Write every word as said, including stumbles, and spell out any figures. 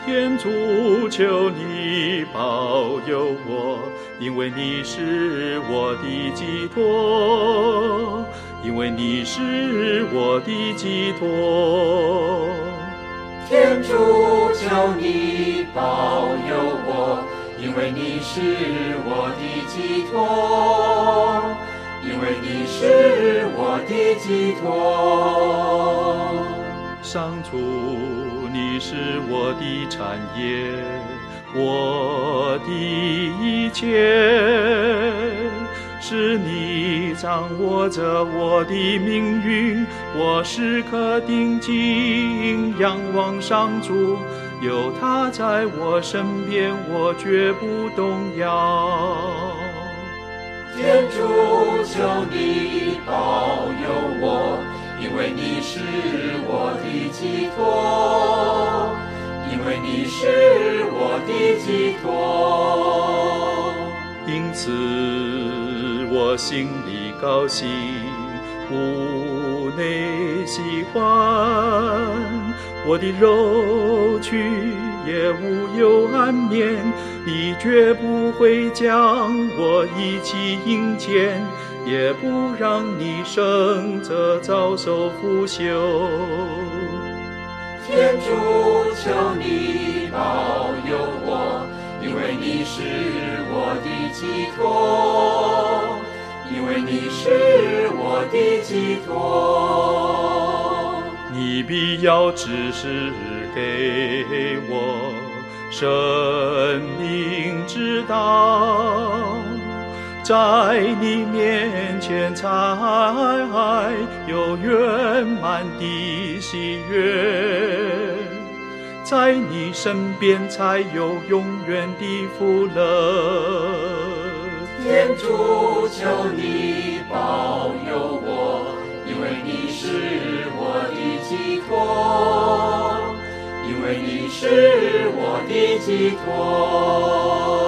天主，求你保佑我，因为你是我的寄托，因为你是我的寄托。 天主，求你保佑我，因为你是我的寄托，因为你是我的寄托。 上主，你是我的产业，我的一切，是你掌握着我的命运，我时刻定睛仰望上主，有他在我身边，我绝不动摇。 天主，求你保佑我，因为你是我的寄托，因为你是我的寄托。 因此我心里高兴，屋内喜欢，我的肉躯也无忧安眠，你绝不会将我遗弃阴间，也不让你生者遭受腐朽。 天主，求你保佑我，因为你是我的寄托，因为你是我的寄托。 你必要指示给我生命之道，在你面前才有圆满的喜悦，在你身边才有永远的福乐。 天主，求你保佑我，因为你是我的寄托，因为你是我的寄托。